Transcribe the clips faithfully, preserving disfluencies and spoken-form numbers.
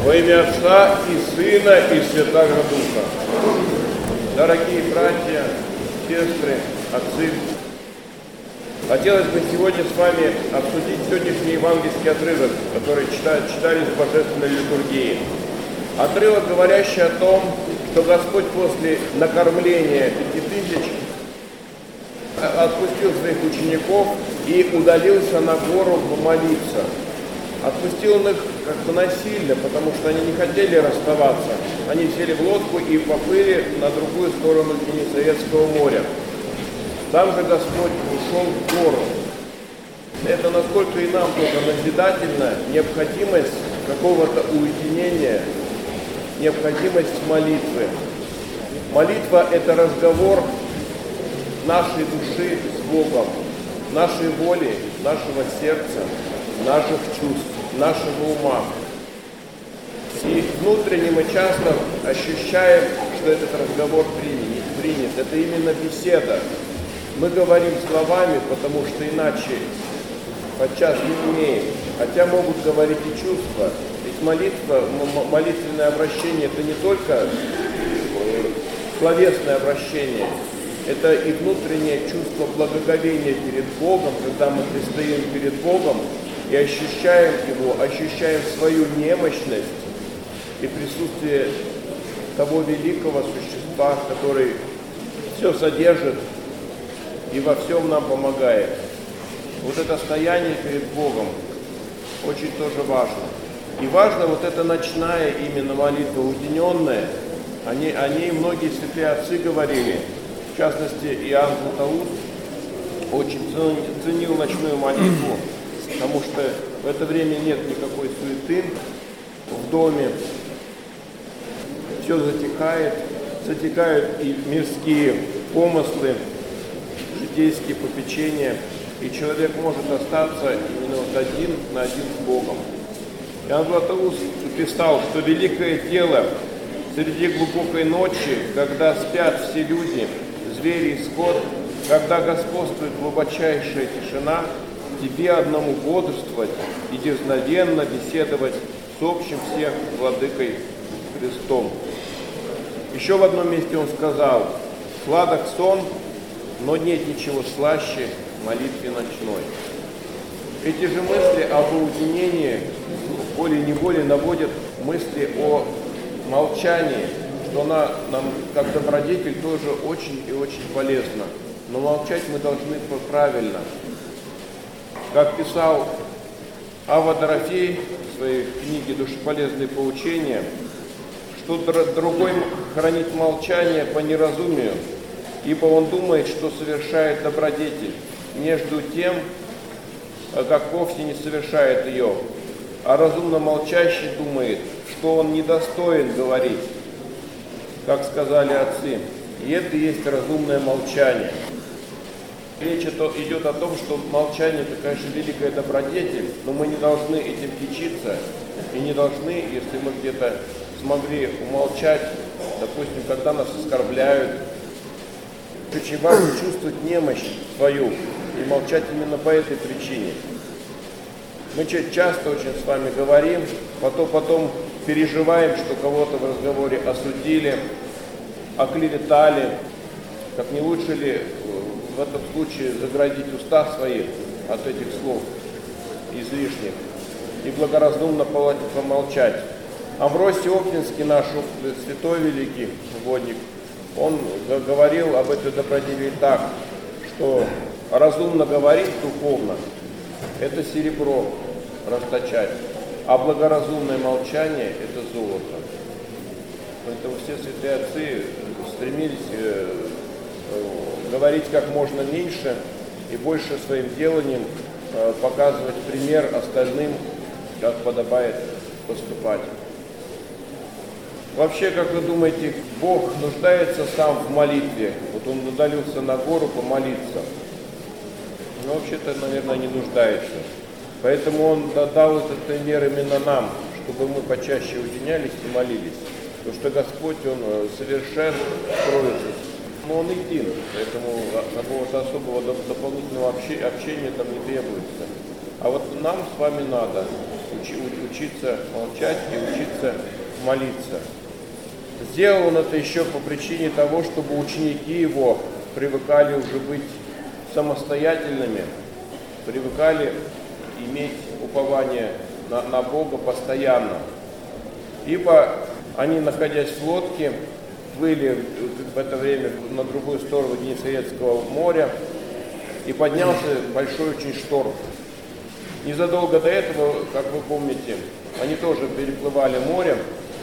Во имя Отца и Сына и Святаго Духа. Дорогие братья, сестры, отцы, хотелось бы сегодня с вами обсудить сегодняшний евангельский отрывок, который читались в Божественной литургии. Отрывок, говорящий о том, что Господь после накормления пяти тысяч отпустил своих учеников и удалился на гору помолиться. Отпустил он их как бы насильно, потому что они не хотели расставаться. Они сели в лодку и поплыли на другую сторону Генесарецкого моря. Там же Господь ушел в гору. Это насколько и нам тоже назидательно необходимость какого-то уединения, необходимость молитвы. Молитва – это разговор нашей души с Богом, нашей воли, нашего сердца, наших чувств, нашего ума. И внутренне мы часто ощущаем, что этот разговор принят. Это именно беседа. Мы говорим словами, потому что иначе подчас не умеем. Хотя могут говорить и чувства. Ведь молитва, молитвенное обращение – это не только словесное обращение, это и внутреннее чувство благоговения перед Богом, когда мы предстоим перед Богом и ощущаем Его, ощущаем свою немощность и присутствие того великого существа, который все содержит и во всем нам помогает. Вот это стояние перед Богом очень тоже важно. И важно вот эта ночная именно молитва, уединенная. О ней, о ней многие святые отцы говорили. В частности, Иоанн Златоуст очень ценил ночную молитву, потому что в это время нет никакой суеты в доме. Все затихает, затихают и мирские помыслы, житейские попечения, и человек может остаться именно вот один на один с Богом. Иоанн Златоуст писал, что великое дело среди глубокой ночи, когда спят все люди, звери и скот, когда господствует глубочайшая тишина, тебе одному бодрствовать и дерзновенно беседовать с общим всех владыкой Христом. Еще в одном месте он сказал: сладок сон, но нет ничего слаще молитве ночной. Эти же мысли об уединении волей-неволей наводят мысли о молчании, что она нам, как добродетель, тоже очень и очень полезна. Но молчать мы должны правильно. Как писал Авва Дорофей в своей книге «Душеполезные поучения», что другой хранит молчание по неразумию, ибо он думает, что совершает добродетель, между тем, как вовсе не совершает ее, а разумно молчащий думает, что он недостоин говорить, как сказали отцы, и это и есть разумное молчание. Речь идет о том, что молчание – это, конечно, великая добродетель, но мы не должны этим кичиться и не должны, если мы где-то смогли умолчать, допустим, когда нас оскорбляют. Очень важно чувствовать немощь свою и молчать именно по этой причине. Мы часто очень с вами говорим, потом, потом переживаем, что кого-то в разговоре осудили, оклеветали. Как не лучше ли в этом случае заградить уста свои от этих слов излишних и благоразумно помолчать. Амвросий Оптинский, наш святой великий угодник, он говорил об этой добродетели так, что разумно говорить духовно – это серебро расточать, а благоразумное молчание – это золото. Поэтому все святые отцы стремились э, э, говорить как можно меньше и больше своим деланием э, показывать пример остальным, как подобает поступать. Вообще, как вы думаете, Бог нуждается сам в молитве? Вот он удалился на гору помолиться. Но вообще-то, наверное, не нуждается. Поэтому он дал этот пример именно нам, чтобы мы почаще уединялись и молились. Потому что Господь, Он совершен, кроется. Но Он един, поэтому какого-то особого дополнительного общения там не требуется. А вот нам с вами надо. учи, учиться молчать и учиться молиться. Сделал он это еще по причине того, чтобы ученики его привыкали уже быть самостоятельными, привыкали иметь упование на, на Бога постоянно. Ибо они, находясь в лодке, плыли в это время на другую сторону Генесарецкого моря, и поднялся большой очень шторм. Незадолго до этого, как вы помните, они тоже переплывали море.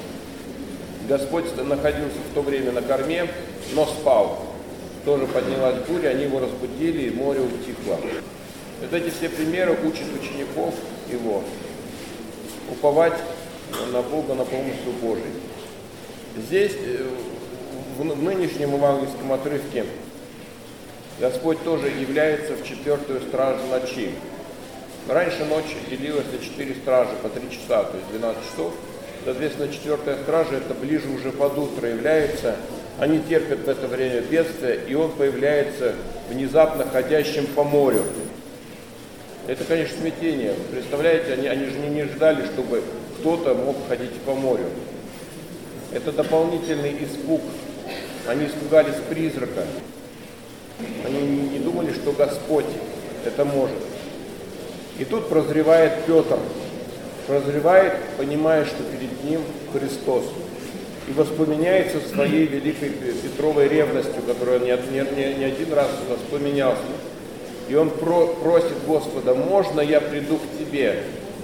Господь находился в то время на корме, но спал. Тоже поднялась буря, они его разбудили, и море утихло. Вот эти все примеры учат учеников его уповать на Бога, на помысл Божий. Здесь, в нынешнем евангельском отрывке, Господь тоже является в четвертую стражу ночи. Раньше ночь делилась на четыре стражи по три часа, то есть двенадцать часов. Соответственно, четвертая стража, это ближе уже под утро является. Они терпят в это время бедствия, и он появляется внезапно ходящим по морю. Это, конечно, смятение. Представляете, они, они же не, не ждали, чтобы кто-то мог ходить по морю. Это дополнительный испуг. Они испугались призрака. Они не, не думали, что Господь это может. И тут прозревает Петр. Прозревает, понимая, что перед ним Христос. И воспламеняется своей великой Петровой ревностью, которую он не, не, не один раз воспламенялся. И он про, просит Господа: можно я приду к тебе?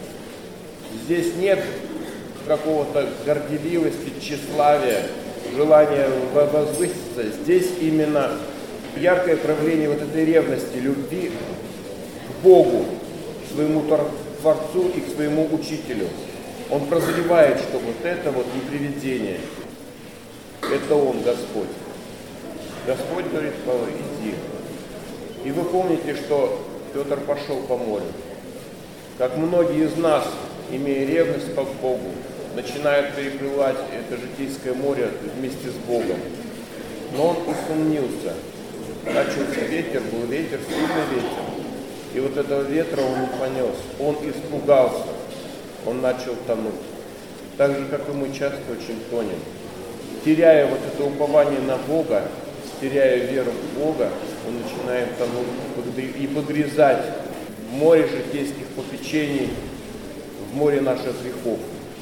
Здесь нет какого-то горделивости, тщеславия, желания возвыситься. Здесь именно яркое проявление вот этой ревности, любви к Богу, к своему Творцу и к своему Учителю. Он прозревает, что вот это вот не привидение, это Он, Господь. Господь говорит: Павел, иди. И вы помните, что Петр пошел по морю. Как многие из нас, имея ревность к Богу, начинают переплывать это житейское море вместе с Богом. Но он усомнился. Начался ветер, был ветер, сильный ветер. И вот этого ветра он не понес. Он испугался. Он начал тонуть. Так же, как и мы часто очень тонем. Теряя вот это упование на Бога, теряя веру в Бога, мы начинаем тонуть и погрязать в море житейских попечений, в море наших грехов.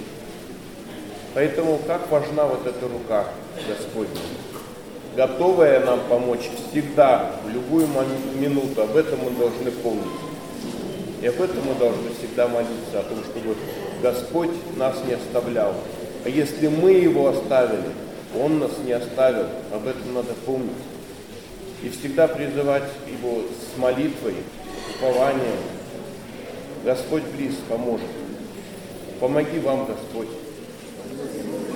Поэтому как важна вот эта рука Господня, готовая нам помочь всегда, в любую минуту. Об этом мы должны помнить. И об этом мы должны всегда молиться, о том, чтобы Господь нас не оставлял. А если мы Его оставили, Он нас не оставил. Об этом надо помнить. И всегда призывать Его с молитвой, упованием. Господь близ, поможет. Помоги вам, Господь.